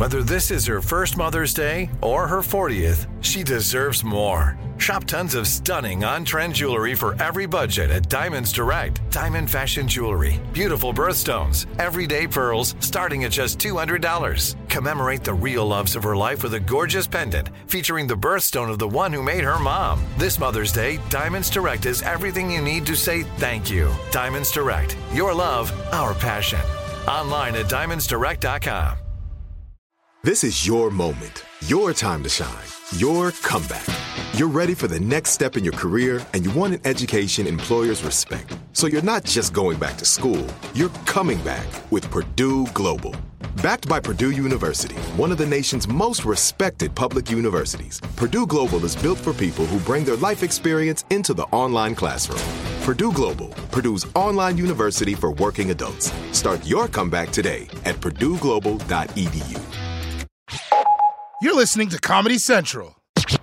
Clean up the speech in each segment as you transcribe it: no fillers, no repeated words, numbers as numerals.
Whether this is her first Mother's Day or her 40th, she deserves more. Shop tons of stunning on-trend jewelry for every budget at Diamonds Direct. Diamond fashion jewelry, beautiful birthstones, everyday pearls starting at just $200. Commemorate the real loves of her life with a gorgeous pendant featuring the birthstone of the one who made her mom. This Mother's Day, Diamonds Direct is everything you need to say thank you. Diamonds Direct. Your love, our passion. Online at diamondsdirect.com. This is your moment, your time to shine, your comeback. You're ready for the next step in your career, and you want an education employers respect. So you're not just going back to school, you're coming back with Purdue Global. Backed by Purdue University, one of the nation's most respected public universities, Purdue Global is built for people who bring their life experience into the online classroom. Purdue Global, Purdue's online university for working adults. Start your comeback today at purdueglobal.edu. You're listening to Comedy Central.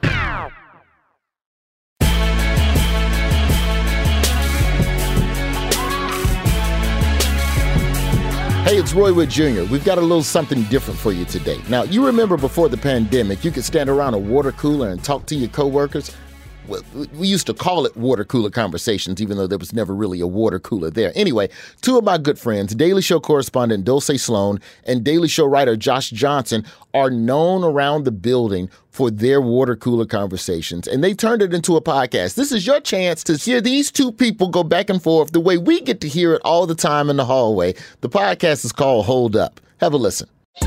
Hey, it's Roy Wood Jr. We've got a little something different for you today. Now, you remember before the pandemic, you could stand around a water cooler and talk to your coworkers. Well, we used to call it water cooler conversations, even though there was never really a water cooler there. Anyway, two of my good friends, Daily Show correspondent Dulce Sloan and Daily Show writer Josh Johnson, are known around the building for their water cooler conversations, and they turned it into a podcast. This is your chance to hear these two people go back and forth the way we get to hear it all the time in the hallway. The podcast is called Hold Up. Have a listen.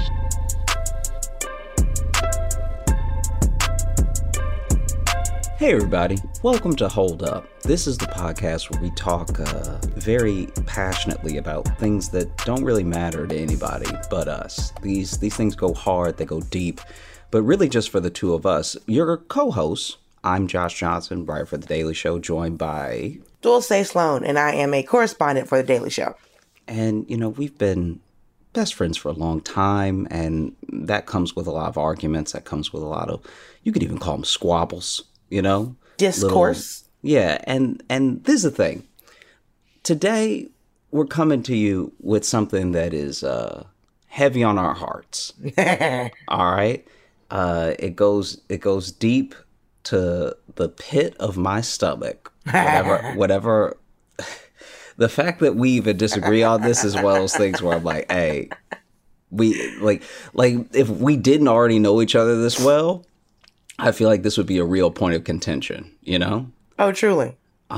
Hey everybody, welcome to Hold Up. This is the podcast where we talk very passionately about things that don't really matter to anybody but us. These things go hard, they go deep, but really just for the two of us. Your co-host, I'm Josh Johnson, writer for The Daily Show, joined by Dulce Sloan, and I am a correspondent for The Daily Show. And, you know, we've been best friends for a long time, and that comes with a lot of arguments. That comes with a lot of, you could even call them squabbles. You know, discourse. And this is the thing. Today, we're coming to you with something that is heavy on our hearts. All right. It goes deep to the pit of my stomach. Whatever. The fact that we even disagree on this is one of those things where I'm like, hey, we like if we didn't already know each other this well, I feel like this would be a real point of contention, you know? Oh, truly.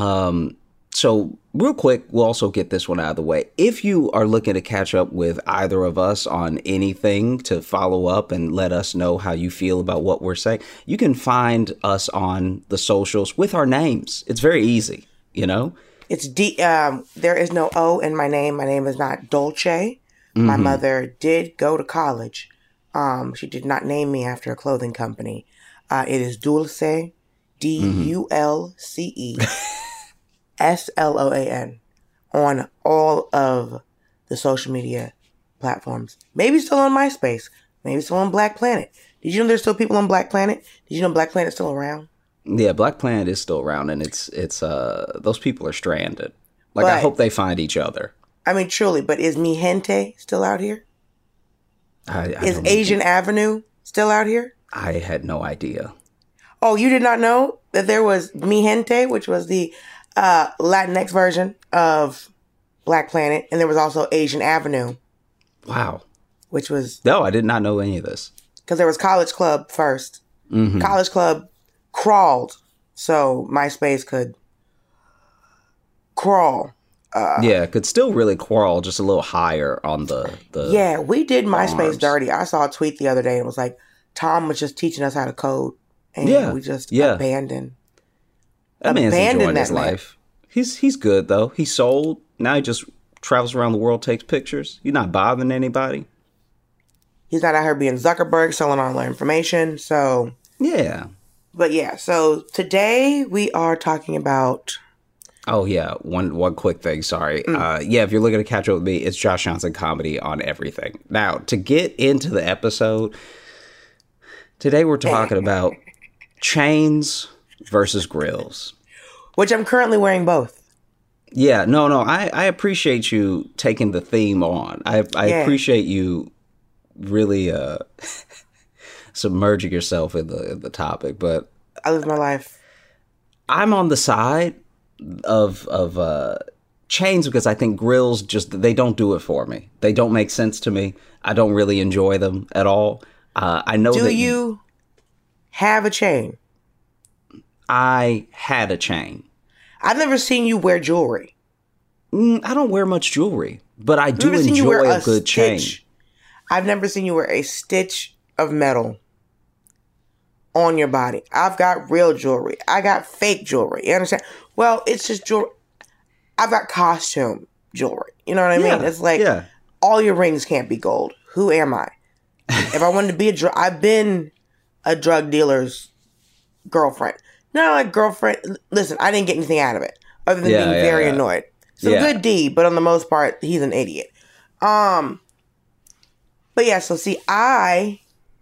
So real quick, we'll also get this one out of the way. If you are looking to catch up with either of us on anything to follow up and let us know how you feel about what we're saying, you can find us on the socials with our names. It's very easy, you know? It's there is no O in my name. My name is not Dolce. Mm-hmm. My mother did go to college. She did not name me after a clothing company. It is Dulce, D-U-L-C-E, S-L-O-A-N, on all of the social media platforms. Maybe still on MySpace. Maybe still on Black Planet. Did you know there's still people on Black Planet? Did you know Black Planet's still around? Yeah, Black Planet is still around, and it's those people are stranded. Like, I hope they find each other. I mean, truly, but is Mi Gente still out here? Is Asian Avenue still out here? I had no idea. Oh, you did not know that there was Mi Gente, which was the Latinx version of Black Planet, and there was also Asian Avenue. Wow. Which was... No, I did not know any of this. Because there was College Club first. Mm-hmm. College Club crawled, so MySpace could crawl. Yeah, could still really crawl just a little higher on the Yeah, we did MySpace arms. dirty. I saw a tweet the other day, and it was like, Tom was just teaching us how to code, and we just abandoned. That man's enjoying his life. He's good though. He sold. Now he just travels around the world, takes pictures. He's not bothering anybody. He's not out here being Zuckerberg selling all our information. So yeah. But yeah, so today we are talking about. Oh yeah, one quick thing. Sorry. If you're looking to catch up with me, it's Josh Johnson Comedy on everything. Now to get into the episode. Today we're talking about chains versus grills. Which I'm currently wearing both. Yeah, no, I appreciate you taking the theme on. I appreciate you really submerging yourself in the topic, but I live my life. I'm on the side of chains because I think grills they don't do it for me. They don't make sense to me. I don't really enjoy them at all. I know. Do you have a chain? I had a chain. I've never seen you wear jewelry. I don't wear much jewelry, but I do enjoy a good chain. I've never seen you wear a stitch of metal on your body. I've got real jewelry. I got fake jewelry. You understand? Well, it's just jewelry. I've got costume jewelry. You know what I mean? It's like all your rings can't be gold. Who am I? If I wanted to be I've been a drug dealer's girlfriend. Not like girlfriend. Listen, I didn't get anything out of it other than being very annoyed. Some good deed, but on the most part, he's an idiot. But yeah, so see, I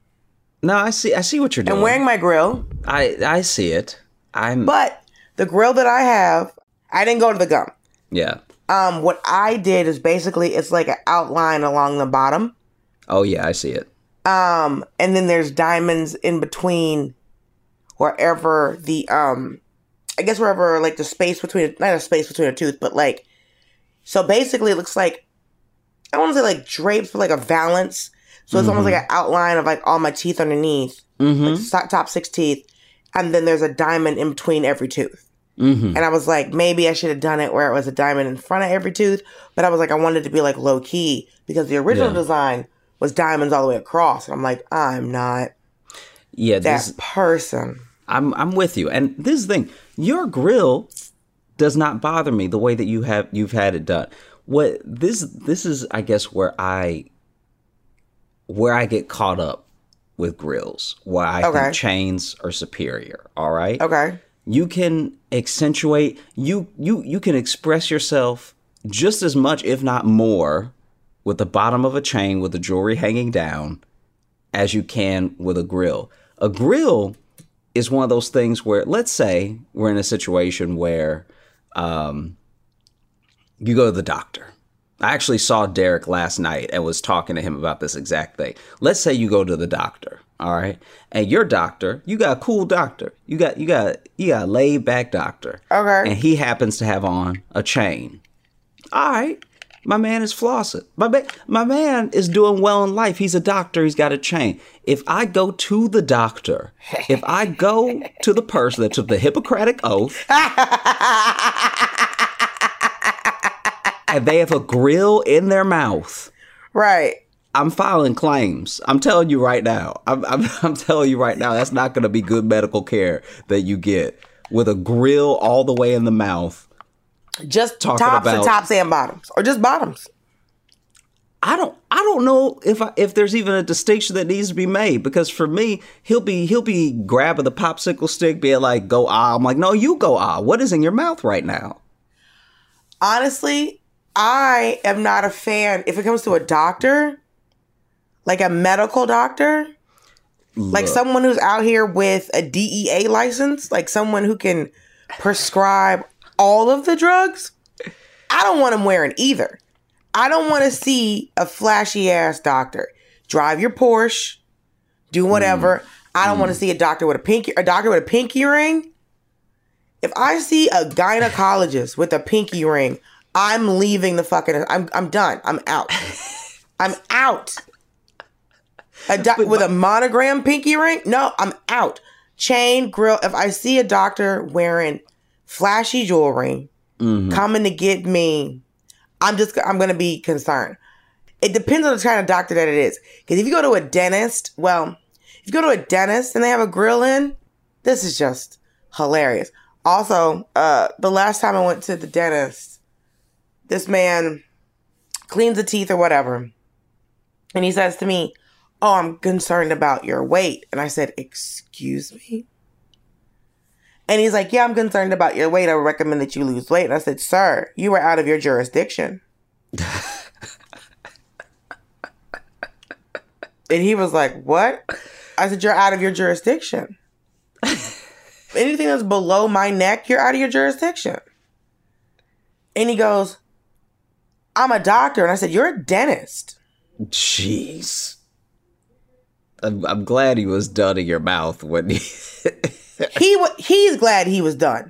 see what you're doing. I'm wearing my grill. I see it. But the grill that I have, I didn't go to the gum. Yeah. What I did is basically it's like an outline along the bottom. Oh yeah, I see it. And then there's diamonds in between wherever the I guess wherever like the space between not a space between a tooth, but like so basically it looks like I don't want to say like drapes, but like a valance. So it's almost like an outline of like all my teeth underneath, like the top 6 teeth, and then there's a diamond in between every tooth. And I was like, maybe I should have done it where it was a diamond in front of every tooth, but I was like, I wanted it to be like low key because the original design was diamonds all the way across, and I'm like, I'm not that person. I'm with you, and this is the thing: your grill does not bother me the way that you've had it done. What this is, I guess, where I get caught up with grills, where I think chains are superior. All right. Okay. You can accentuate, you can express yourself just as much, if not more, with the bottom of a chain with the jewelry hanging down as you can with a grill. A grill is one of those things where, let's say we're in a situation where you go to the doctor. I actually saw Derek last night and was talking to him about this exact thing. Let's say you go to the doctor, all right? And your doctor, you got a cool doctor. You got a laid back doctor. Okay. And he happens to have on a chain. All right. My man is flossing. My man is doing well in life. He's a doctor. He's got a chain. If I go to the doctor, if I go to the person that took the Hippocratic Oath, and they have a grill in their mouth, right? I'm filing claims. I'm telling you right now. I'm telling you right now. That's not going to be good medical care that you get with a grill all the way in the mouth. Just tops or tops and bottoms, or just bottoms. I don't know if there's even a distinction that needs to be made, because for me, he'll be grabbing the popsicle stick, being like, "Go ah." I'm like, "No, you go ah. What is in your mouth right now?" Honestly, I am not a fan if it comes to a doctor, like a medical doctor, like someone who's out here with a DEA license, like someone who can prescribe all of the drugs. I don't want them wearing either. I don't want to see a flashy ass doctor drive your Porsche, do whatever. I don't want to see a doctor with a pinky ring. If I see a gynecologist with a pinky ring, I'm leaving the fucking. I'm done. I'm out. I'm out. With a monogram pinky ring? No, I'm out. Chain, grill. If I see a doctor wearing flashy jewelry coming to get me, I'm going to be concerned. It depends on the kind of doctor that it is. Because if you go to a dentist, and they have a grill in, this is just hilarious. Also, the last time I went to the dentist, this man cleans the teeth or whatever. And he says to me, "Oh, I'm concerned about your weight." And I said, "Excuse me?" And he's like, "Yeah, I'm concerned about your weight. I would recommend that you lose weight." And I said, "Sir, you are out of your jurisdiction." And he was like, "What?" I said, "You're out of your jurisdiction. Anything that's below my neck, you're out of your jurisdiction." And he goes, "I'm a doctor." And I said, "You're a dentist." Jeez. I'm glad he was done in your mouth when he... He's glad he was done.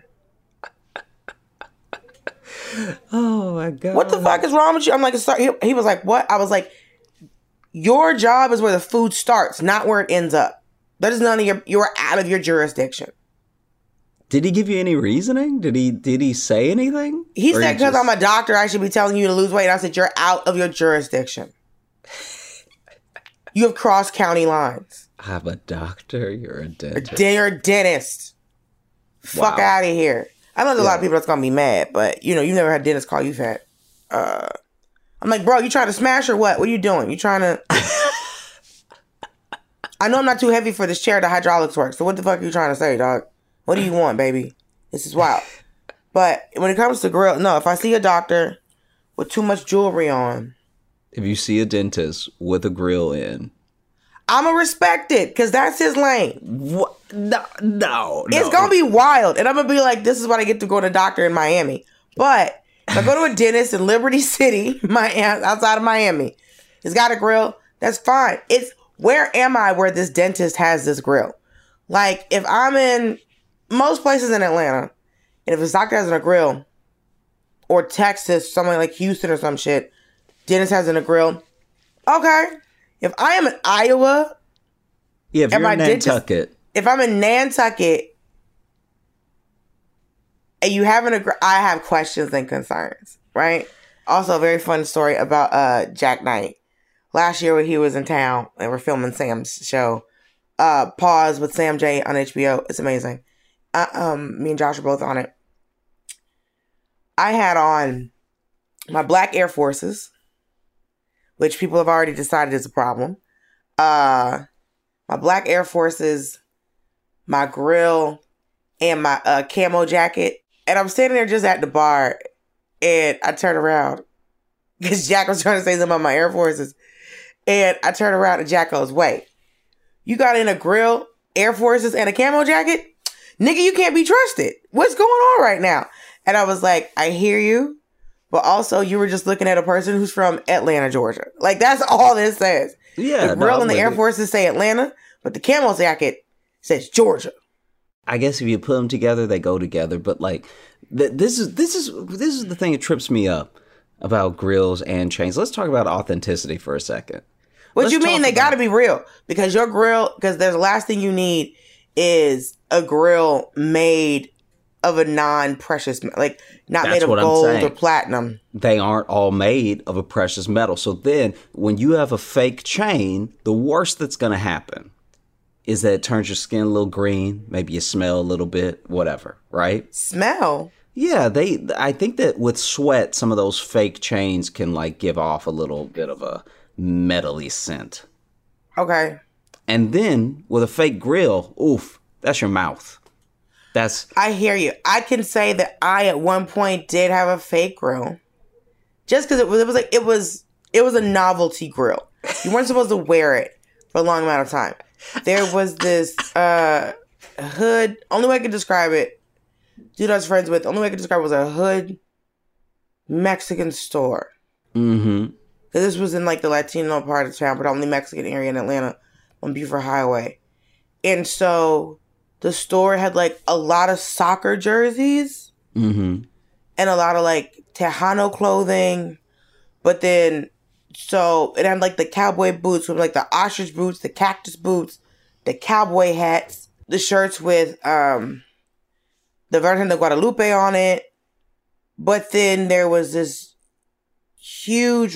Oh my God. What the fuck is wrong with you? I'm like, he was like, what? I was like, your job is where the food starts, not where it ends up. That is none of you're out of your jurisdiction. Did he give you any reasoning? Did he say anything? He said, because I'm a doctor, I should be telling you to lose weight. I said, you're out of your jurisdiction. You have crossed county lines. I'm a doctor. You're a dentist. You're a dentist. Wow. Fuck out of here. I know there's a lot of people that's going to be mad, but, you never had dentists call you fat. I'm like, bro, you trying to smash or what? What are you doing? You trying to... I know I'm not too heavy for this chair. The hydraulics work. So what the fuck are you trying to say, dog? What do you want, baby? This is wild. But when it comes to grill, no, if I see a doctor with too much jewelry on... If you see a dentist with a grill in... I'm going to respect it because that's his lane. What? No. It's going to be wild. And I'm going to be like, this is what I get to go to a doctor in Miami. But if I go to a dentist in Liberty City, outside of Miami, he's got a grill, that's fine. It's where am I where this dentist has this grill? Like, if I'm in most places in Atlanta, and if this doctor has a grill, or Texas, somewhere like Houston or some shit, dentist has a grill, okay. If I am in Iowa, yeah, if you're in Nantucket, if I'm in Nantucket, and you haven't, I have questions and concerns, right? Also, a very fun story about Jack Knight. Last year when he was in town and we're filming Sam's show, Pause with Sam J on HBO. It's amazing. Me and Josh are both on it. I had on my black Air Forces, which people have already decided is a problem. My black Air Forces, my grill, and my camo jacket. And I'm standing there just at the bar, and I turn around because Jack was trying to say something about my Air Forces. And I turn around and Jack goes, wait, you got in a grill, Air Forces, and a camo jacket? Nigga, you can't be trusted. What's going on right now? And I was like, I hear you. But also, you were just looking at a person who's from Atlanta, Georgia. Like, that's all this says. Yeah. The grill and the Air Forces say Atlanta, but the camo jacket says Georgia. I guess if you put them together, they go together. But like, this is the thing that trips me up about grills and chains. Let's talk about authenticity for a second. What you mean? They got to be real because your grill. Because there's the last thing you need is a grill made of a non-precious, like not made of gold or platinum. They aren't all made of a precious metal. So then when you have a fake chain, the worst that's going to happen is that it turns your skin a little green. Maybe you smell a little bit, whatever, right? Smell? Yeah, I think that with sweat, some of those fake chains can like give off a little bit of a metally scent. Okay. And then with a fake grill, oof, that's your mouth. I hear you. I can say that I at one point did have a fake grill, just because it was a novelty grill. You weren't supposed to wear it for a long amount of time. There was this hood. Only way I could describe it, dude I was friends with. Only way I could describe it was a hood Mexican store. Mm-hmm. This was in like the Latino part of town, predominantly Mexican area in Atlanta on Buford Highway, and so. The store had like a lot of soccer jerseys and a lot of like Tejano clothing. But then, so it had like the cowboy boots with like the ostrich boots, the cactus boots, the cowboy hats, the shirts with the Virgen de Guadalupe on it. But then there was this huge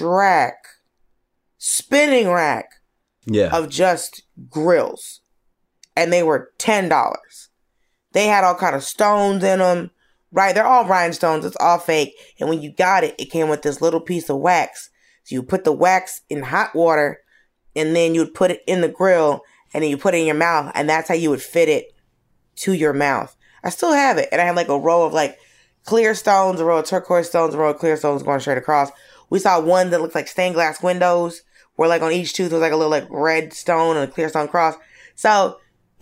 spinning rack of just grills. And they were $10. They had all kind of stones in them, right? They're all rhinestones. It's all fake. And when you got it, it came with this little piece of wax. So you put the wax in hot water, and then you would put it in the grill, and then you put it in your mouth, and that's how you would fit it to your mouth. I still have it. And I had like a row of like clear stones, a row of turquoise stones, a row of clear stones going straight across. We saw one that looked like stained glass windows, where like on each tooth was like a little like red stone and a clear stone cross. So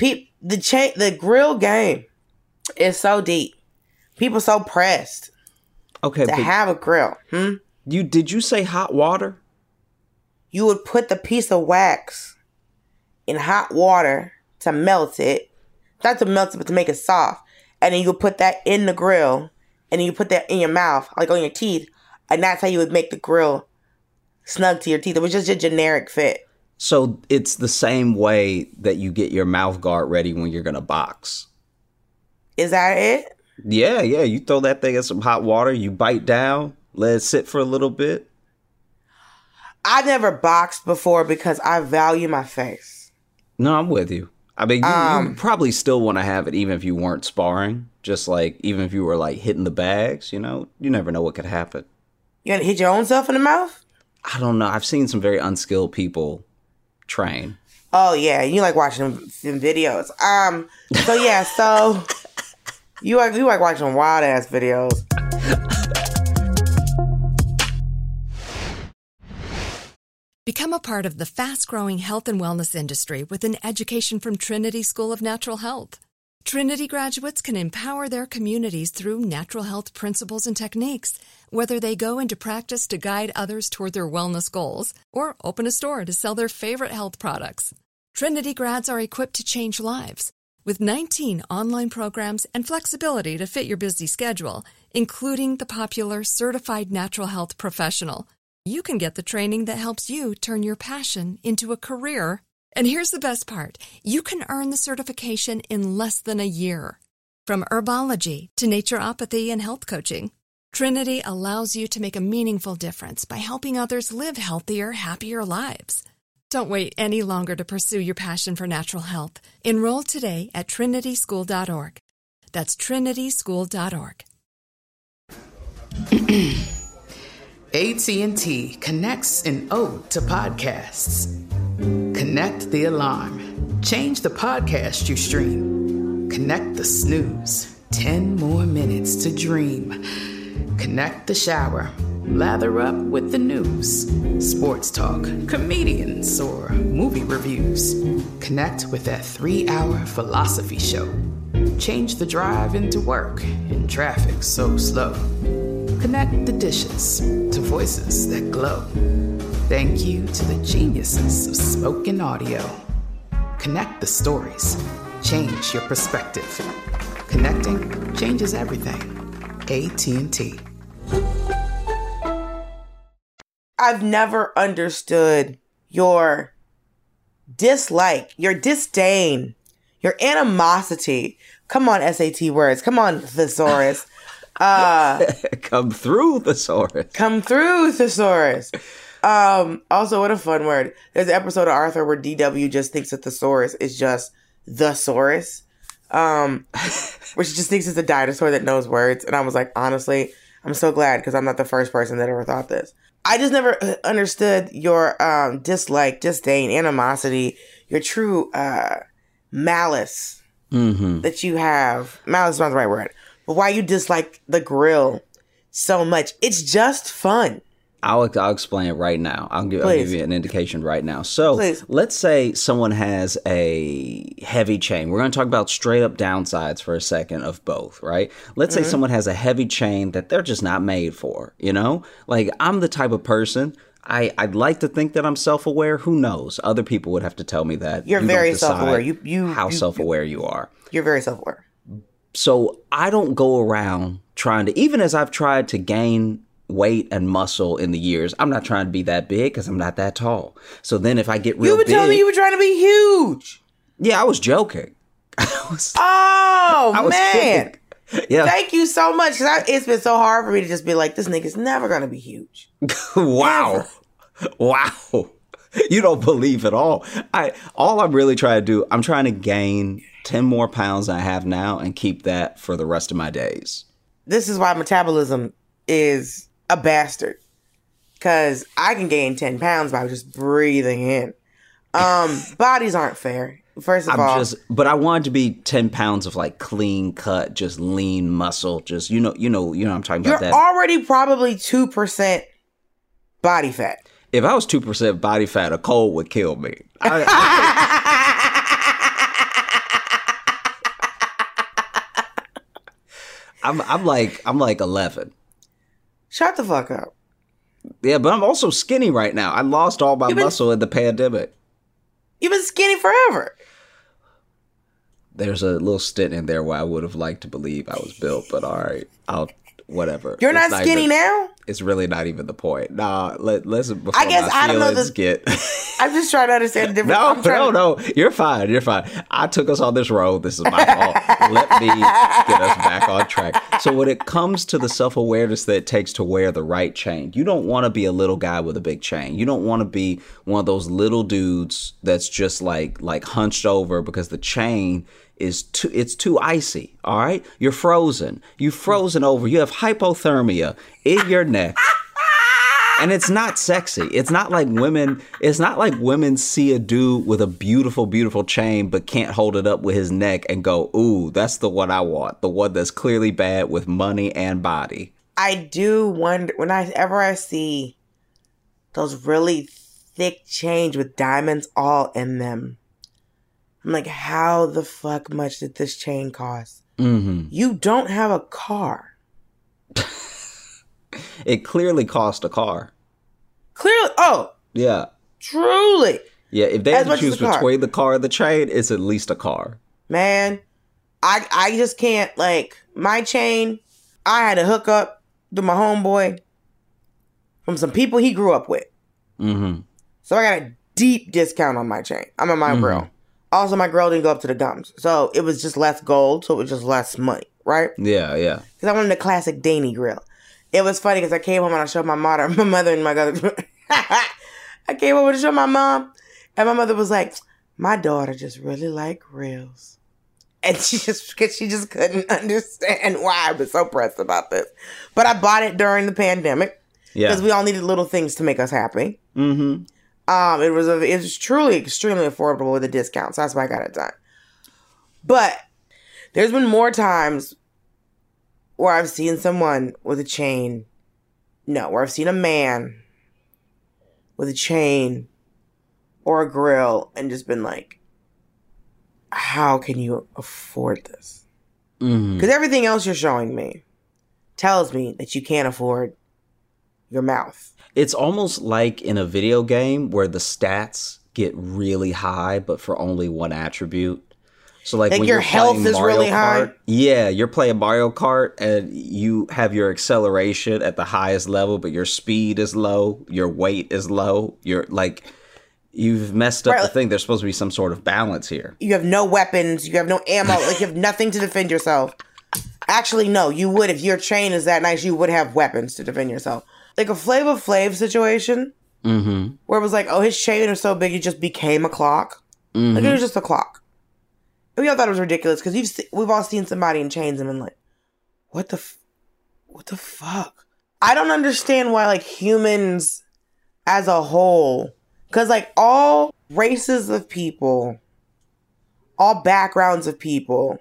the grill game is so deep. People so pressed to have a grill. Did you say hot water? You would put the piece of wax in hot water to melt it. Not to melt it, but to make it soft. And then you would put that in the grill. And then you put that in your mouth, like on your teeth. And that's how you would make the grill snug to your teeth. It was just a generic fit. So it's the same way that you get your mouth guard ready when you're going to box. Is that it? Yeah. You throw that thing in some hot water, you bite down, let it sit for a little bit. I never boxed before because I value my face. No, I'm with you. I mean, you probably still want to have it even if you weren't sparring. Just like, even if you were like hitting the bags, you know, you never know what could happen. You gonna hit your own self in the mouth? I don't know. I've seen some very unskilled people train. Oh yeah, you like watching them videos. So you like watching wild ass videos. Become a part of the fast-growing health and wellness industry with an education from Trinity School of Natural Health. Trinity graduates can empower their communities through natural health principles and techniques, whether they go into practice to guide others toward their wellness goals or open a store to sell their favorite health products. Trinity grads are equipped to change lives. With 19 online programs and flexibility to fit your busy schedule, including the popular Certified Natural Health Professional, you can get the training that helps you turn your passion into a career. And here's the best part. You can earn the certification in less than a year. From herbology to naturopathy and health coaching, Trinity allows you to make a meaningful difference by helping others live healthier, happier lives. Don't wait any longer to pursue your passion for natural health. Enroll today at trinityschool.org. That's trinityschool.org. AT&T connects an ode to podcasts. Connect the alarm. Change the podcast you stream. Connect the snooze. 10 more minutes to dream. Connect the shower. Lather up with the news. Sports talk, comedians, or movie reviews. Connect with that 3-hour philosophy show. Change the drive into work in traffic so slow. Connect the dishes to voices that glow. Thank you to the geniuses of spoken audio. Connect the stories. Change your perspective. Connecting changes everything. AT&T. I've never understood your dislike, your disdain, your animosity. Come on, SAT words. Come on, thesaurus. Come through thesaurus. Come through thesaurus. Also, what a fun word. There's an episode of Arthur where DW just thinks that thesaurus is just thesaurus. Which just thinks it's a dinosaur that knows words. And I was like, honestly, I'm so glad because I'm not the first person that ever thought this. I just never understood your dislike, disdain, animosity, your true malice that you have. Malice is not the right word. But why you dislike the grill so much. It's just fun. I'll explain it right now. I'll give you an indication right now. So let's say someone has a heavy chain. We're going to talk about straight up downsides for a second of both, right? Let's say someone has a heavy chain that they're just not made for, you know? Like, I'm the type of person, I'd like to think that I'm self-aware. Who knows? Other people would have to tell me that. You're very self-aware. You self-aware you are. You're very self-aware. So I don't go around trying to, even as I've tried to gain weight and muscle in the years, I'm not trying to be that big because I'm not that tall. So then if I get real big... You were telling me you were trying to be huge. Yeah, I was joking. Man. Kidding. Yeah. Thank you so much. It's been so hard for me to just be like, this nigga's never going to be huge. Wow. Never. Wow. You don't believe at all. All I'm really trying to do, I'm trying to gain 10 more pounds than I have now and keep that for the rest of my days. This is why metabolism is a bastard. Because I can gain 10 pounds by just breathing in. Bodies aren't fair. First of all. But I wanted to be 10 pounds of like clean cut, just lean muscle. Just, you know I'm talking about that. You're already probably 2% body fat. If I was 2% body fat, a cold would kill me. I'm like 11. Shut the fuck up. Yeah, but I'm also skinny right now. I lost all my muscle in the pandemic. You've been skinny forever. There's a little stint in there where I would have liked to believe I was built, but all right, whatever. You're not skinny now? It's really not even the point. Nah, let's before I guess my I don't know feelings get. I'm just trying to understand the difference. No. You're fine. I took us on this road. This is my fault. Let me get us back on track. So when it comes to the self-awareness that it takes to wear the right chain, you don't want to be a little guy with a big chain. You don't want to be one of those little dudes that's just like hunched over because the chain is too icy. All right, you're frozen. You frozen over. You have hypothermia in your neck, and it's not sexy. It's not like women see a dude with a beautiful, beautiful chain but can't hold it up with his neck and go, "Ooh, that's the one I want. The one that's clearly bad with money and body." I do wonder whenever I see those really thick chains with diamonds all in them. I'm like, how the fuck much did this chain cost? Mm-hmm. You don't have a car. It clearly cost a car. Clearly? Oh. Yeah. Truly. Yeah, if they had to choose between the car and the chain, it's at least a car. Man, I just can't, like, my chain, I had to hook up to my homeboy from some people he grew up with. Mm-hmm. So I got a deep discount on my chain. I'm in my grill. Also, my girl didn't go up to the gums. So it was just less gold, so it was just less money, right? Yeah. Because I wanted the classic Danny grill. It was funny because I came home and I showed my mother and my other. I came over to show my mom, and my mother was like, "My daughter just really liked grills." And she just couldn't understand why I was so pressed about this. But I bought it during the pandemic. Because we all needed little things to make us happy. Mm-hmm. It was truly extremely affordable with a discount. So that's why I got it done. But there's been more times where I've seen someone with a chain. No, where I've seen a man with a chain or a grill and just been like, how can you afford this? Because everything else you're showing me tells me that you can't afford your mouth. It's almost like in a video game where the stats get really high, but for only one attribute. So like when your health is really high. Yeah, you're playing Mario Kart and you have your acceleration at the highest level, but your speed is low, your weight is low. You're like, you've messed up the thing. There's supposed to be some sort of balance here. You have no weapons. You have no ammo. Like you have nothing to defend yourself. Actually, no, you would. If your chain is that nice, you would have weapons to defend yourself. Like a Flavor Flav situation where it was like, oh, his chain is so big, it just became a clock. Like it was just a clock. And we all thought it was ridiculous because we've all seen somebody in chains and been like, what the fuck? I don't understand why like humans as a whole, because like all races of people, all backgrounds of people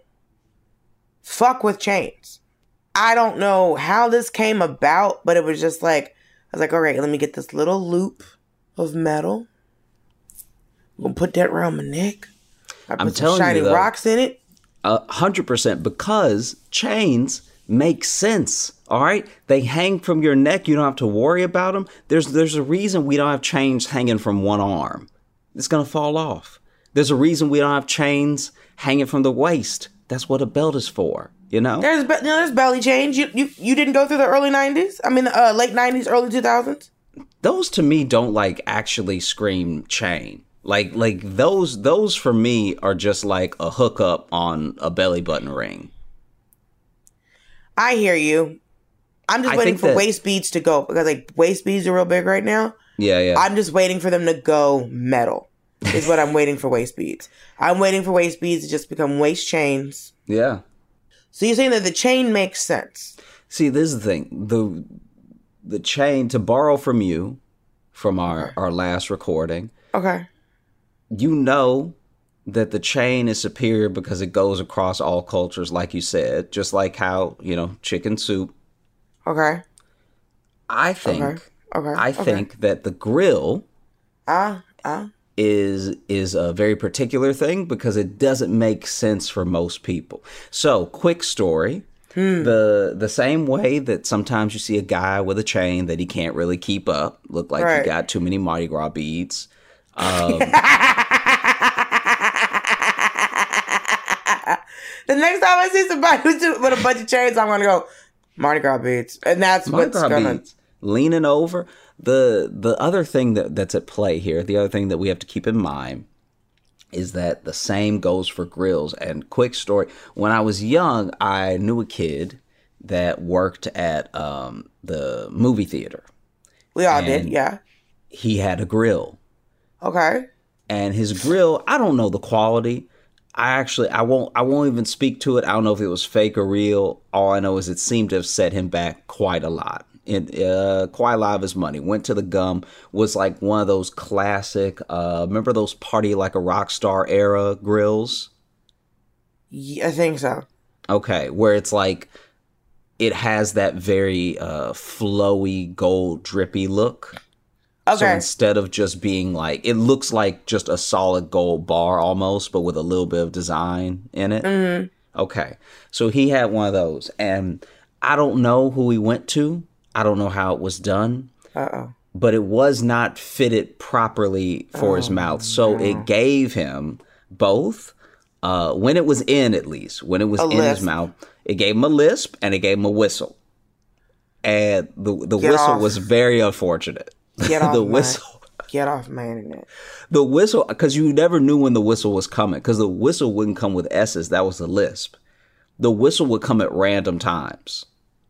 fuck with chains. I don't know how this came about, but it was just like, I was like, all right, let me get this little loop of metal. I'm going to put that around my neck. I put some shiny rocks in it. 100%, because chains make sense, all right? They hang from your neck. You don't have to worry about them. There's a reason we don't have chains hanging from one arm. It's going to fall off. There's a reason we don't have chains hanging from the waist. That's what a belt is for. You know? There's belly chains. You didn't go through the early 90s? I mean, the late 90s, early 2000s? Those to me don't like actually scream chain. Like those for me are just like a hookup on a belly button ring. I hear you. I'm just waiting for waist beads to go because like waist beads are real big right now. Yeah. I'm just waiting for them to go metal. Is what I'm waiting for waist beads. I'm waiting for waist beads to just become waist chains. Yeah. So you're saying that the chain makes sense? See, this is the thing. The chain, to borrow from you, from our last recording. Okay. You know that the chain is superior because it goes across all cultures, like you said. Just like how, chicken soup. Okay. I think that the grill is a very particular thing because it doesn't make sense for most people. So, quick story. The same way that sometimes you see a guy with a chain that he can't really keep up, look like he got too many Mardi Gras beads. next time I see somebody with a bunch of chains, I'm gonna go Mardi Gras beads, and that's what's gonna leaning over. The other thing that's at play here, the other thing that we have to keep in mind is that the same goes for grills. And quick story, when I was young, I knew a kid that worked at the movie theater. We all did, yeah. He had a grill. Okay. And his grill, I don't know the quality. I won't even speak to it. I don't know if it was fake or real. All I know is it seemed to have set him back quite a lot. Quite a lot of his money went to the gum. Was like one of those classic, remember those Party Like a Rock Star era grills? Yeah, I think so. Okay, where it's like it has that very flowy gold drippy look. Okay. So instead of just being like, it looks like just a solid gold bar almost, but with a little bit of design in it. Mm-hmm. Okay, so he had one of those, and I don't know who he went to. I don't know how it was done, but it was not fitted properly for his mouth. So it gave him both, when it was in, at least, when it was in his mouth, it gave him a lisp and it gave him a whistle. And the whistle was very unfortunate. Get off the whistle. Get off my internet. The whistle, because you never knew when the whistle was coming, because the whistle wouldn't come with S's. That was the lisp. The whistle would come at random times.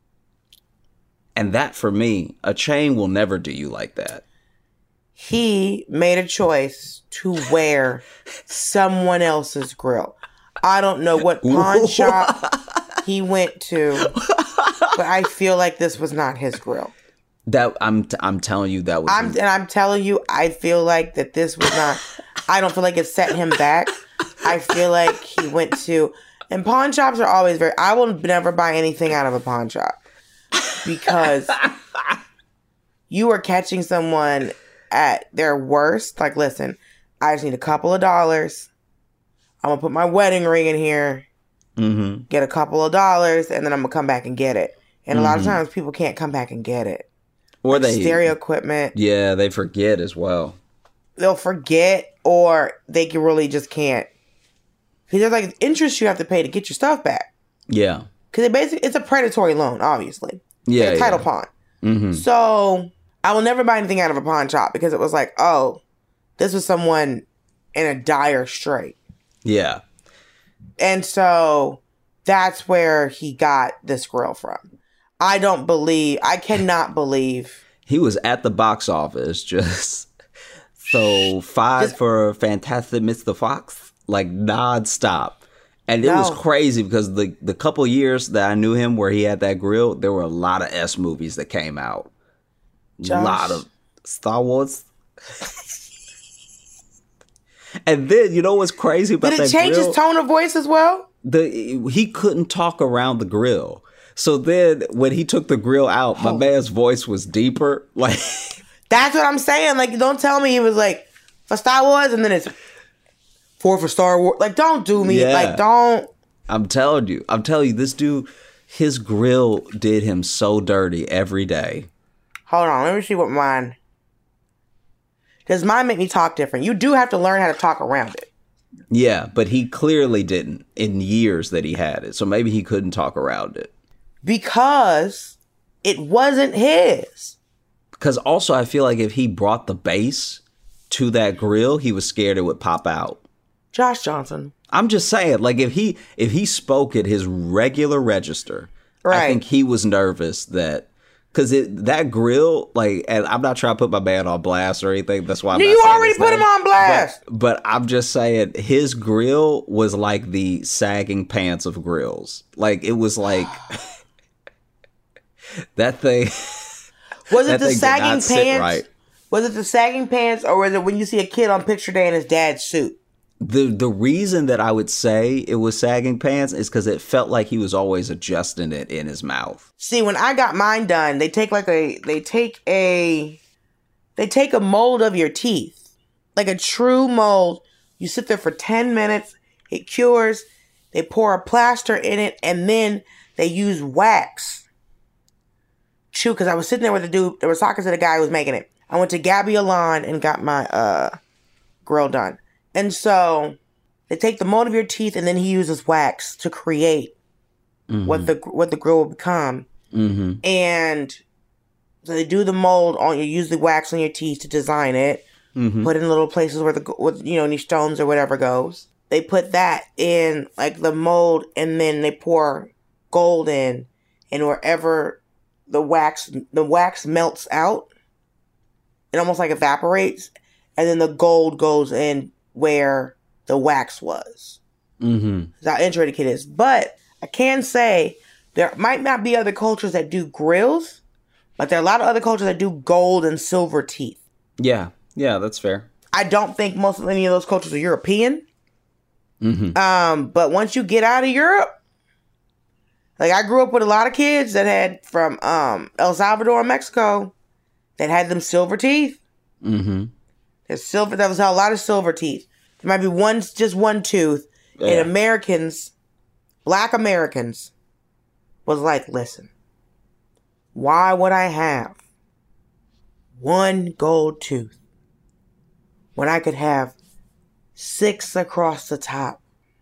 And that, for me, a chain will never do you like that. He made a choice to wear someone else's grill. I don't know what pawn shop he went to, but I feel like this was not his grill. That I'm telling you, that was. I'm telling you, I feel like that this was not. I don't feel like it set him back. I feel like he went to, and pawn shops are always very. I will never buy anything out of a pawn shop. Because you are catching someone at their worst. Like, listen, I just need a couple of dollars. I'm going to put my wedding ring in here, get a couple of dollars, and then I'm going to come back and get it. And a lot of times people can't come back and get it. Or like stereo equipment. Yeah, they forget as well. They'll forget, or they can really just can't. Because there's like interest you have to pay to get your stuff back. Yeah. Because it's a predatory loan, obviously. Yeah, like a title pawn. Mm-hmm. So I will never buy anything out of a pawn shop because it was like, oh, this was someone in a dire strait. Yeah. And so that's where he got this grill from. I cannot believe. He was at the box office just, so for Fantastic Mr. Fox, like nonstop. And it was crazy because the couple years that I knew him where he had that grill, there were a lot of S movies that came out. A lot of Star Wars. And then, you know what's crazy about that grill? Did it change his tone of voice as well? He couldn't talk around the grill. So then when he took the grill out, my man's voice was deeper. Like, that's what I'm saying. Like, don't tell me he was like, for Star Wars, and then it's... for Star Wars. Like, don't do me. Yeah. Like, don't. I'm telling you, this dude, his grill did him so dirty every day. Hold on. Let me see what mine. Does mine make me talk different? You do have to learn how to talk around it. Yeah, but he clearly didn't in years that he had it. So maybe he couldn't talk around it. Because it wasn't his. Because also I feel like if he brought the bass to that grill, he was scared it would pop out. Josh Johnson. I'm just saying, like, if he spoke at his regular register, right. I think he was nervous that, because that grill, like, and I'm not trying to put my man on blast or anything. That's why I'm not you saying already put him on blast. But I'm just saying, his grill was like the sagging pants of grills. Like, it was like that thing. Was it the sagging pants? Right. Was it the sagging pants, or was it when you see a kid on picture day in his dad's suit? The reason that I would say it was sagging pants is because it felt like he was always adjusting it in his mouth. See, when I got mine done, they take a mold of your teeth, like a true mold. You sit there for 10 minutes, it cures. They pour a plaster in it, and then they use wax. Because I was sitting there with the dude. They were talking to the guy who was making it. I went to Gabby Alon and got my grill done. And so They take the mold of your teeth, and then he uses wax to create what the grill will become. Mm-hmm. And so they do the mold on you, use the wax on your teeth to design it. Mm-hmm. Put in little places where any stones or whatever goes. They put that in like the mold, and then they pour gold in, and wherever the wax melts out, it almost like evaporates, and then the gold goes in where the wax was. Mm-hmm. That's how intricate it is. But I can say there might not be other cultures that do grills, but there are a lot of other cultures that do gold and silver teeth. Yeah, that's fair. I don't think most of any of those cultures are European. Mm-hmm. But once you get out of Europe, like I grew up with a lot of kids that had from El Salvador and Mexico that had them silver teeth. Mm-hmm. There was a lot of silver teeth. There might be just one tooth. Yeah. And Americans, black Americans, was like, listen, why would I have one gold tooth when I could have 6 across the top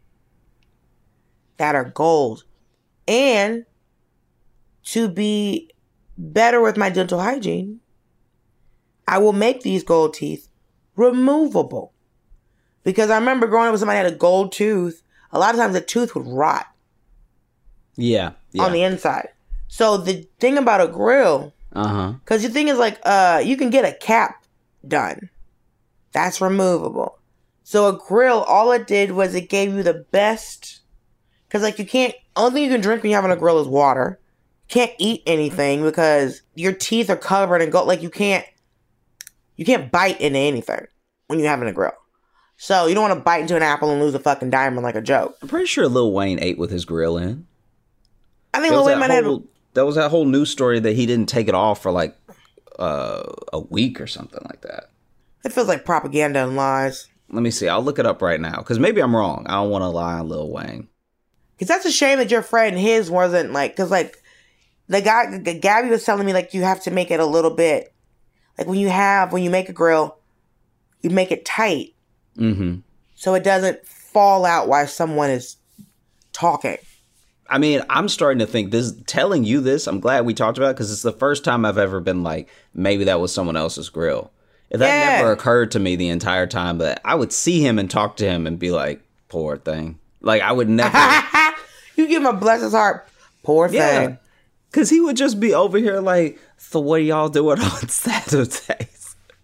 that are gold? And to be better with my dental hygiene, I will make these gold teeth removable. Because I remember growing up with somebody had a gold tooth, a lot of times the tooth would rot. Yeah. On the inside. So the thing about a grill, because the thing is like, you can get a cap done. That's removable. So a grill, all it did was it gave you the best, because like only thing you can drink when you have on a grill is water. You can't eat anything because your teeth are covered in gold. Like you can't bite into anything when you have in a grill. So you don't want to bite into an apple and lose a fucking diamond like a joke. I'm pretty sure Lil Wayne ate with his grill in. I think Lil Wayne might have. That was that whole news story that he didn't take it off for like a week or something like that. It feels like propaganda and lies. Let me see. I'll look it up right now because maybe I'm wrong. I don't want to lie on Lil Wayne. Because that's a shame that your friend his wasn't like, because like Gabby was telling me like you have to make it a little bit like when you make a grill, you make it tight. Mm-hmm. So it doesn't fall out while someone is talking. I mean, I'm starting to think telling you this, I'm glad we talked about it because it's the first time I've ever been like, maybe that was someone else's grill. That never occurred to me the entire time, but I would see him and talk to him and be like, poor thing. Like, I would never. You give him a bless his heart. Poor thing. Because he would just be over here like, so what are y'all doing on Saturdays?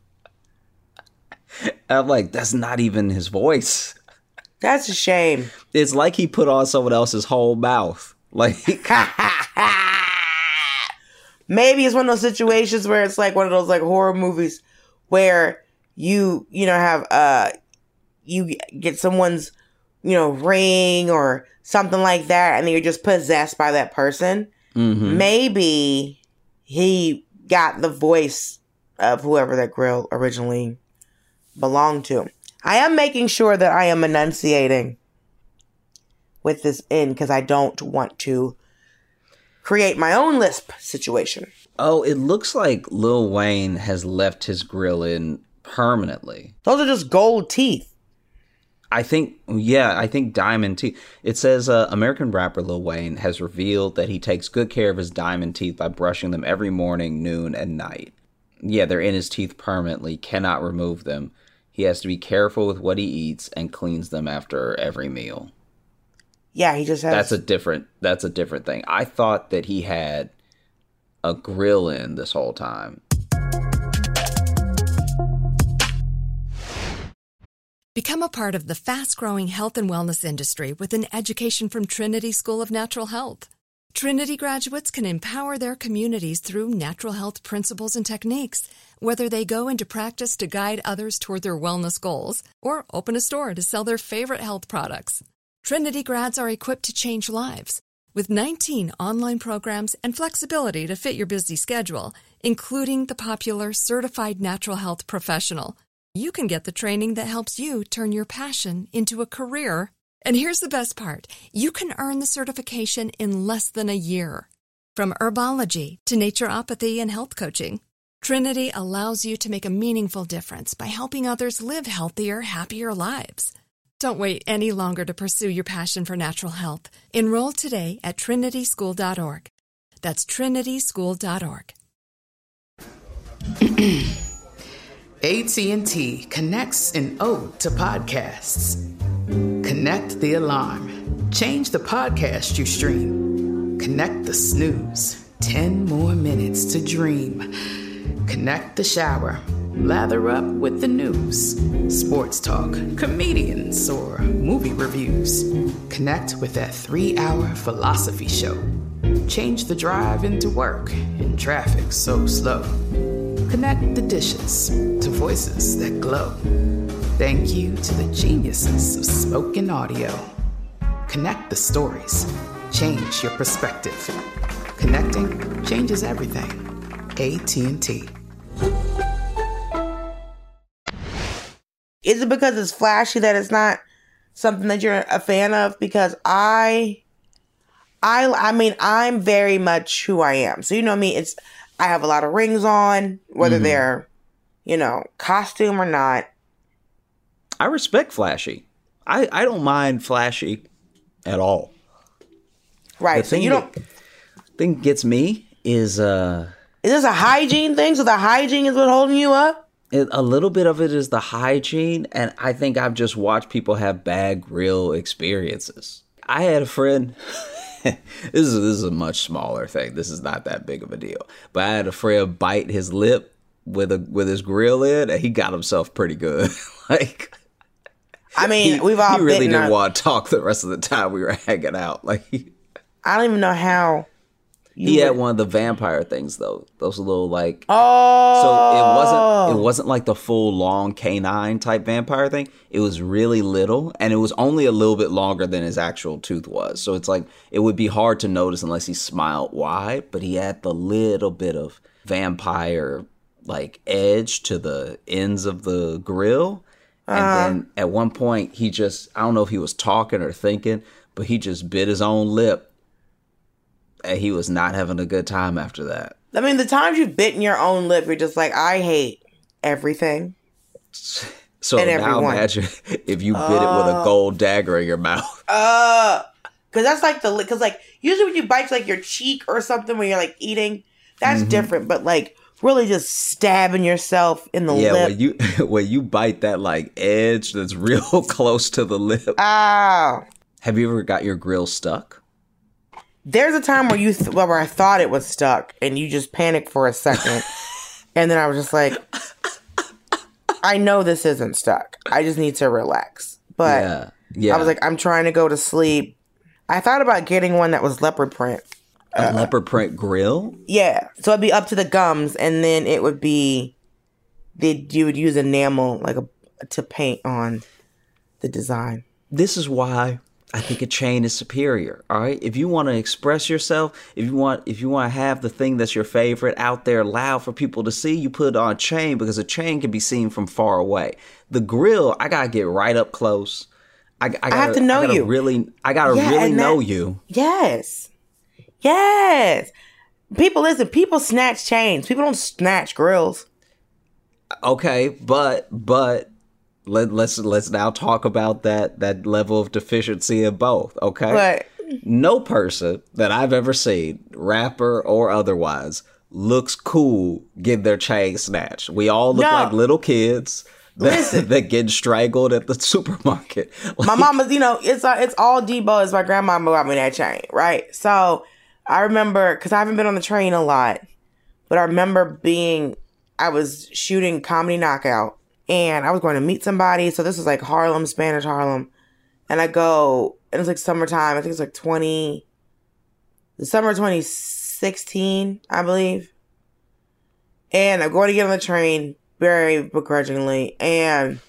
I'm like, that's not even his voice. That's a shame. It's like he put on someone else's whole mouth. Like, maybe it's one of those situations where it's like one of those like horror movies where you have you get someone's ring or something like that, and then you're just possessed by that person. Mm-hmm. Maybe he got the voice of whoever that grill originally belonged to. I am making sure that I am enunciating with this in because I don't want to create my own lisp situation. Oh, it looks like Lil Wayne has left his grill in permanently. Those are just gold teeth. I think diamond teeth. It says American rapper Lil Wayne has revealed that he takes good care of his diamond teeth by brushing them every morning, noon, and night. Yeah, they're in his teeth permanently, cannot remove them. He has to be careful with what he eats and cleans them after every meal. Yeah, he just has... That's a different thing. I thought that he had a grill in this whole time. Become a part of the fast-growing health and wellness industry with an education from Trinity School of Natural Health. Trinity graduates can empower their communities through natural health principles and techniques, whether they go into practice to guide others toward their wellness goals or open a store to sell their favorite health products. Trinity grads are equipped to change lives with 19 online programs and flexibility to fit your busy schedule, including the popular Certified Natural Health Professional. You can get the training that helps you turn your passion into a career. And here's the best part. You can earn the certification in less than a year. From herbology to naturopathy and health coaching, Trinity allows you to make a meaningful difference by helping others live healthier, happier lives. Don't wait any longer to pursue your passion for natural health. Enroll today at trinityschool.org. That's trinityschool.org. AT&T connects an ode to podcasts. Connect the alarm. Change the podcast you stream. Connect the snooze. 10 more minutes to dream. Connect the shower. Lather up with the news. Sports talk, comedians, or movie reviews. Connect with that 3-hour philosophy show. Change the drive into work in traffic so slow. Connect the dishes to voices that glow. Thank you to the geniuses of spoken audio. Connect the stories. Change your perspective. Connecting changes everything. AT&T. Is it because it's flashy that it's not something that you're a fan of? Because I mean, I'm very much who I am. So you know me, I have a lot of rings on, whether they're, costume or not. I respect flashy. I don't mind flashy at all. Right. So you don't. The thing that gets me is Is this a hygiene thing? So the hygiene is what holding you up? A little bit of it is the hygiene, and I think I've just watched people have bad grill experiences. I had a friend. This is a much smaller thing. This is not that big of a deal. But I had a friend bite his lip with his grill in, and he got himself pretty good. I mean, we've all he really bitten didn't want to talk the rest of the time we were hanging out. I don't even know how. He had one of the vampire things though. Those little Oh. So it wasn't like the full long canine type vampire thing. It was really little, and it was only a little bit longer than his actual tooth was. So it's like it would be hard to notice unless he smiled wide, but he had the little bit of vampire edge to the ends of the grill. And then at one point he just, I don't know if he was talking or thinking, but he just bit his own lip. And he was not having a good time after that. I mean, the times you've bitten your own lip, you're just like, I hate everything. So now imagine if you bit it with a gold dagger in your mouth. Because that's usually when you bite your cheek or something when you're eating, that's different. But really just stabbing yourself in the lip. Yeah, when you bite that edge that's real close to the lip. Ow. Have you ever got your grill stuck? There's a time where where I thought it was stuck and you just panicked for a second. And then I was just like, I know this isn't stuck. I just need to relax. But yeah. I was like, I'm trying to go to sleep. I thought about getting one that was leopard print. A leopard print grill? Yeah. So it'd be up to the gums, and then it would be you would use enamel to paint on the design. This is why I think a chain is superior. All right. If you want to express yourself, if you want to have the thing that's your favorite out there loud for people to see, you put it on a chain because a chain can be seen from far away. The grill, I gotta get right up close. I have to know you. I gotta really know you. Yes. Yes. Listen, people snatch chains. People don't snatch grills. Okay, but let's now talk about that level of deficiency in both, okay? But no person that I've ever seen, rapper or otherwise, looks cool getting their chain snatched. We all look like little kids that get strangled at the supermarket. My mama's, it's all Debo. It's my grandmama got me that chain, right? So I remember, because I haven't been on the train a lot, but I remember I was shooting Comedy Knockout. And I was going to meet somebody. So this was Harlem, Spanish Harlem. And I go, and it's summertime. I think it's the summer of 2016, I believe. And I'm going to get on the train very begrudgingly. And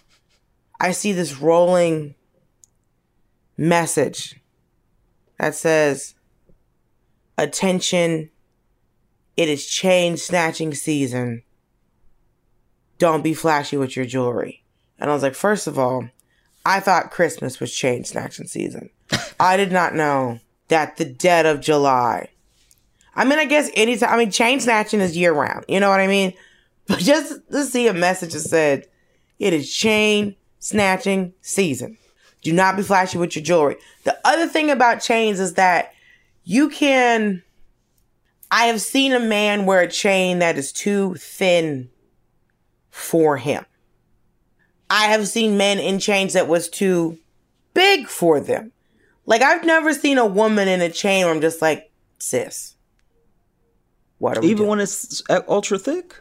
I see this rolling message that says, "Attention, it is chain snatching season. Don't be flashy with your jewelry." And I was like, first of all, I thought Christmas was chain snatching season. I did not know that the dead of July. I mean, I guess anytime. I mean, chain snatching is year round. You know what I mean? But just to see a message that said, it is chain snatching season. Do not be flashy with your jewelry. The other thing about chains is that I have seen a man wear a chain that is too thin for him. I have seen men in chains that was too big for them. Like, I've never seen a woman in a chain where I'm just like, sis, what are we Even doing? when it's ultra thick?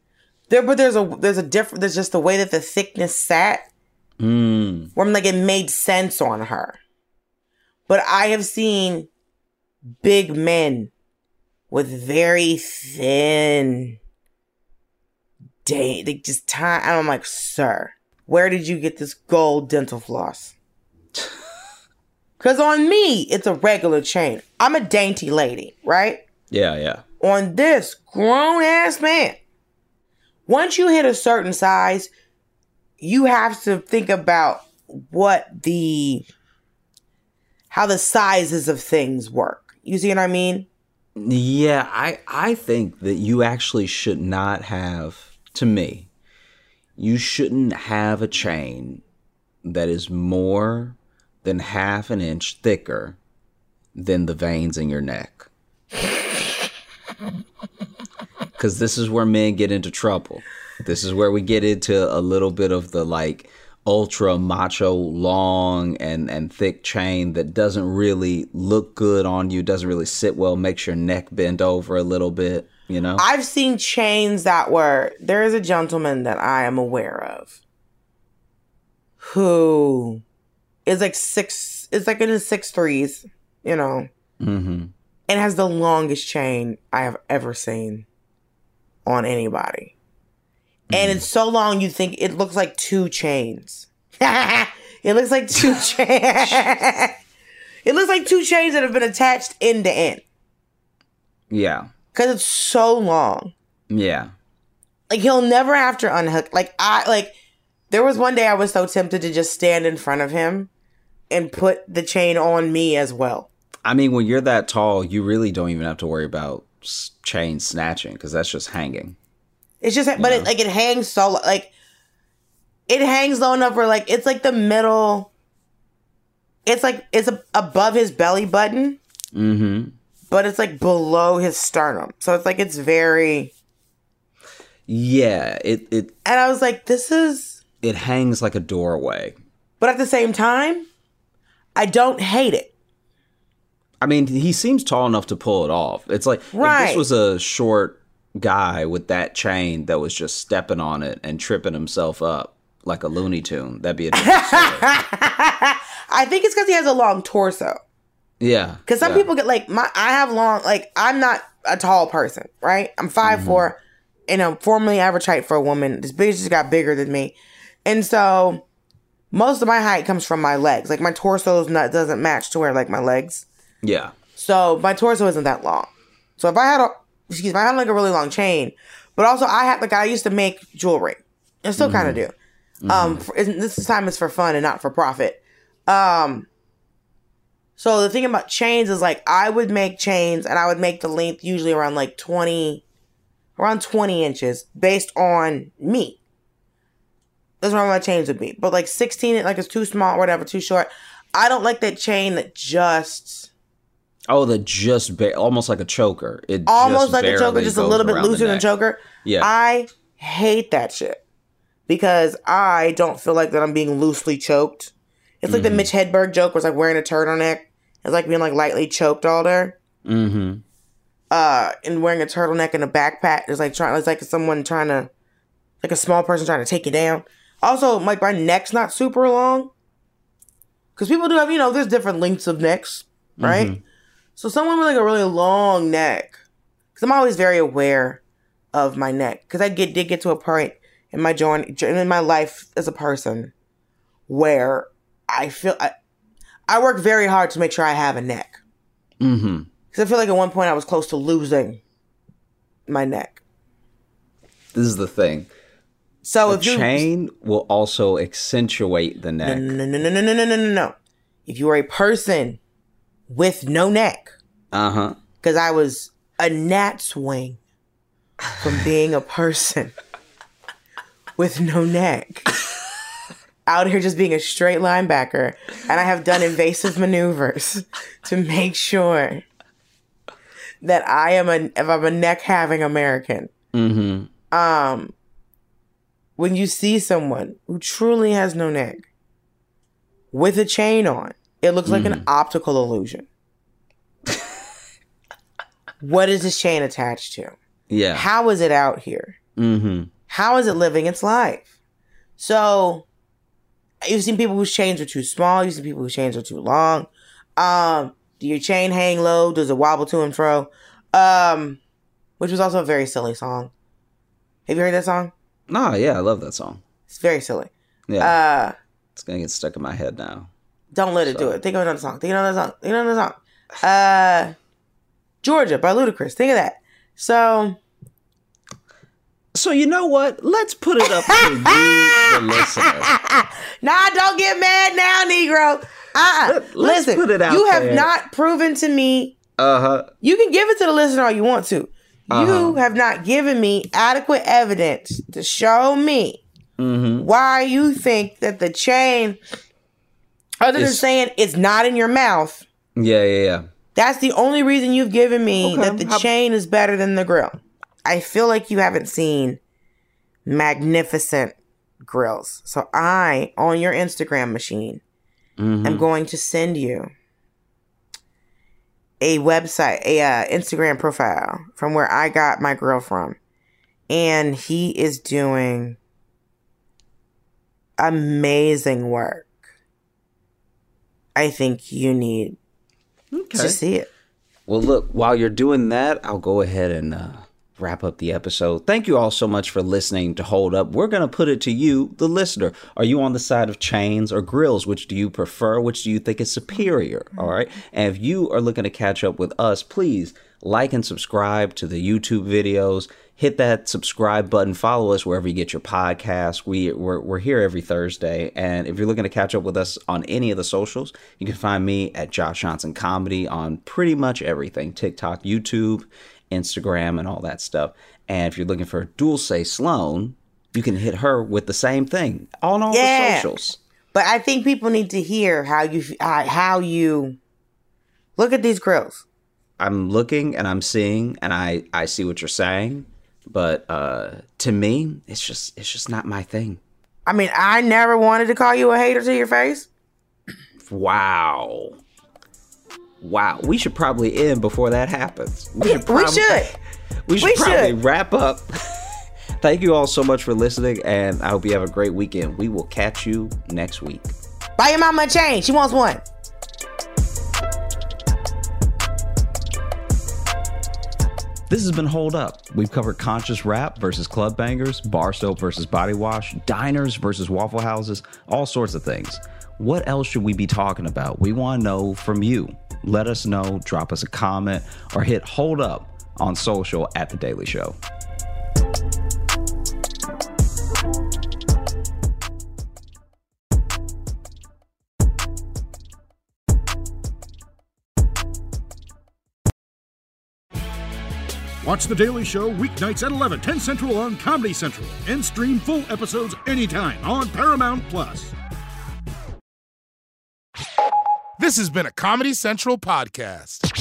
There's just the way that the thickness sat. Where I'm like, it made sense on her. But I have seen big men with very thin and I'm like, sir, where did you get this gold dental floss? Because on me, it's a regular chain. I'm a dainty lady, right? Yeah. On this grown-ass man, once you hit a certain size, you have to think about how the sizes of things work. You see what I mean? Yeah, I think that you actually should not have, to me, you shouldn't have a chain that is more than half an inch thicker than the veins in your neck. Because this is where men get into trouble. This is where we get into a little bit of the like ultra macho long and thick chain that doesn't really look good on you, doesn't really sit well, makes your neck bend over a little bit, you know? I've seen chains there is a gentleman that I am aware of who is like in his 6'3s, you know, and has the longest chain I have ever seen on anybody. And it's so long you think it looks like two chains. It looks like two chains. It looks like two chains that have been attached end to end. Yeah. Because it's so long. Yeah. Like, he'll never have to unhook. There was one day I was so tempted to just stand in front of him and put the chain on me as well. I mean, when you're that tall, you really don't even have to worry about chain snatching because that's just hanging. It's just, but it hangs so, like, it hangs low enough where, like, it's like the middle, it's like, it's above his belly button, but it's like below his sternum. So it's like, it's very. Yeah, it and I was like, it hangs like a doorway. But at the same time, I don't hate it. I mean, he seems tall enough to pull it off. It's like, right. If this was a short guy with that chain that was just stepping on it and tripping himself up like a Looney Tune, that'd be a different story. I think it's because he has a long torso. Yeah. Because some people get like, I have long, like, I'm not a tall person, right? I'm 5'4", and I'm formerly average height for a woman. This bitch just got bigger than me. And so most of my height comes from my legs. Like, my torso doesn't match to where, like, my legs. Yeah. So my torso isn't that long. So if I had like a really long chain, but also I used to make jewelry. I still kind of do. This time is for fun and not for profit. So the thing about chains is, like, I would make chains and I would make the length usually around 20 inches based on me. That's where my chains would be. But like 16, like, it's too small, whatever, too short. I don't like that chain that just. Oh, almost like a choker. Almost like a choker, just a little bit looser than a choker. Yeah. I hate that shit. Because I don't feel like that I'm being loosely choked. It's like the Mitch Hedberg joke where it's like wearing a turtleneck. It's like being like lightly choked all day. And wearing a turtleneck and a backpack. It's like like a small person trying to take you down. Also, like, my neck's not super long. Because people do have, there's different lengths of necks, right? So someone with like a really long neck, because I'm always very aware of my neck. Because I did get to a point in my in my life as a person where I feel I work very hard to make sure I have a neck. Because I feel like at one point I was close to losing my neck. This is the thing. So a chain will also accentuate the neck. No. If you are a person with no neck. Because I was a gnat's wing from being a person with no neck. out here just being a straight linebacker, and I have done invasive maneuvers to make sure that if I'm a neck-having American. Mm-hmm. When you see someone who truly has no neck with a chain on, it looks like an optical illusion. What is this chain attached to? Yeah. How is it out here? Mm-hmm. How is it living its life? So, you've seen people whose chains are too small. You've seen people whose chains are too long. Do your chain hang low? Does it wobble to and fro? Which was also a very silly song. Have you heard that song? No, yeah, I love that song. It's very silly. Yeah. It's going to get stuck in my head now. Don't let it do it. Think of another song. Think of another song. Georgia by Ludacris. Think of that. So you know what? Let's put it up to you, the listener. Nah, don't get mad now, Negro. Let's Listen, put it out you have there. not proven to me. You can give it to the listener all you want to. You have not given me adequate evidence to show me why you think that the chain, other than saying it's not in your mouth. Yeah. That's the only reason you've given me that the chain is better than the grill. I feel like you haven't seen magnificent grills. So I, on your Instagram machine, am going to send you a website, Instagram profile from where I got my grill from. And he is doing amazing work. I think you need to see it. Well, look, while you're doing that, I'll go ahead and wrap up the episode. Thank you all so much for listening to Hold Up. We're going to put it to you, the listener. Are you on the side of chains or grills? Which do you prefer? Which do you think is superior? All right. And if you are looking to catch up with us, please like and subscribe to the YouTube videos. Hit that subscribe button. Follow us wherever you get your podcasts. We're here every Thursday. And if you're looking to catch up with us on any of the socials, you can find me at Josh Johnson Comedy on pretty much everything. TikTok, YouTube, Instagram, and all that stuff. And if you're looking for Dulce Sloan, you can hit her with the same thing on all the socials. But I think people need to hear how you look at these grills. I'm looking and I'm seeing, and I see what you're saying. But to me, it's just not my thing. I mean, I never wanted to call you a hater to your face. Wow. We should probably end before that happens. We should probably wrap up. Thank you all so much for listening, and I hope you have a great weekend. We will catch you next week. Buy your mama a chain. She wants one. This has been Hold Up. We've covered conscious rap versus club bangers, bar soap versus body wash, diners versus Waffle Houses, all sorts of things. What else should we be talking about? We want to know from you. Let us know, drop us a comment, or hit Hold Up on social at The Daily Show. Watch The Daily Show weeknights at 11, 10 Central on Comedy Central. And stream full episodes anytime on Paramount+. This has been a Comedy Central podcast.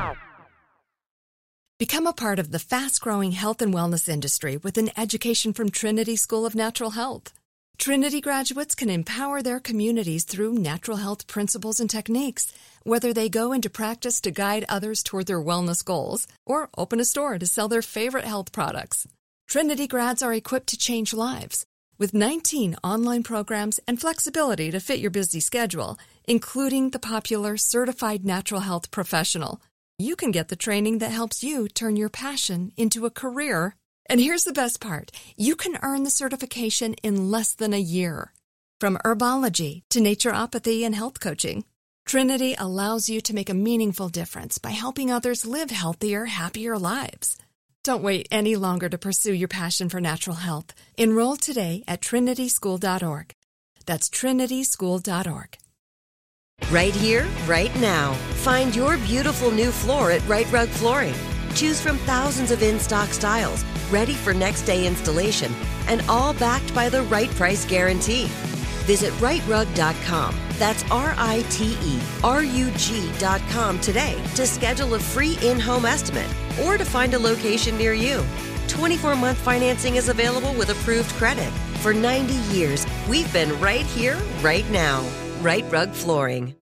Become a part of the fast-growing health and wellness industry with an education from Trinity School of Natural Health. Trinity graduates can empower their communities through natural health principles and techniques, whether they go into practice to guide others toward their wellness goals or open a store to sell their favorite health products. Trinity grads are equipped to change lives with 19 online programs and flexibility to fit your busy schedule, including the popular Certified Natural Health Professional. You can get the training that helps you turn your passion into a career. And here's the best part. You can earn the certification in less than a year. From herbology to naturopathy and health coaching, Trinity allows you to make a meaningful difference by helping others live healthier, happier lives. Don't wait any longer to pursue your passion for natural health. Enroll today at trinityschool.org. That's trinityschool.org. Right here, right now. Find your beautiful new floor at Right Rug Flooring. Choose from thousands of in-stock styles, ready for next day installation, and all backed by the right price guarantee. Visit rightrug.com. That's RITERUG.com today to schedule a free in-home estimate or to find a location near you. 24-month financing is available with approved credit. For 90 years, we've been right here, right now. Right Rug Flooring.